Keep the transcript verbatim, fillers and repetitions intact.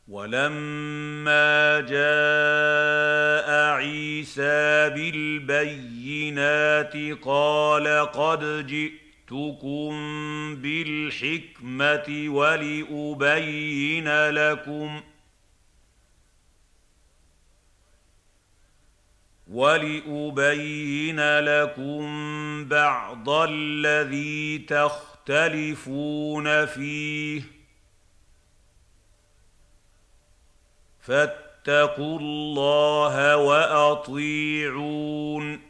وَلَمَّا جَاءَ عِيسَىٰ بِالْبَيِّنَاتِ قَالَ قَدْ جِئْتُكُم بِالْحِكْمَةِ وَلِأُبَيِّنَ لَكُمْ وَلِأُبَيِّنَ لَكُم بَعْضَ الَّذِي تَخْتَلِفُونَ فِيهِ ۖ فَاتَّقُوا اللَّهَ وَأَطِيعُونِ